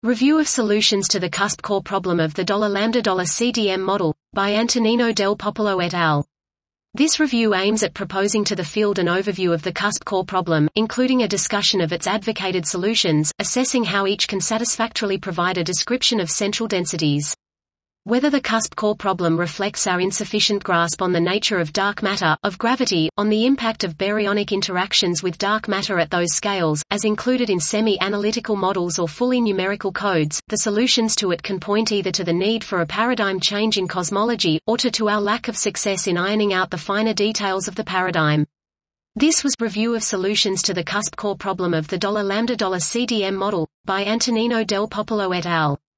Review of solutions to the cusp core problem of the $lambda$CDM model, by Antonino del Popolo et al. This review aims at proposing to the field an overview of the cusp core problem, including a discussion of its advocated solutions, assessing how each can satisfactorily provide a description of central densities. Whether the cusp core problem reflects our insufficient grasp on the nature of dark matter, of gravity, on the impact of baryonic interactions with dark matter at those scales, as included in semi-analytical models or fully numerical codes, the solutions to it can point either to the need for a paradigm change in cosmology, or to our lack of success in ironing out the finer details of the paradigm. This was Review of Solutions to the Cusp Core Problem of the $lambda$CDM Model, by Antonino del Popolo et al.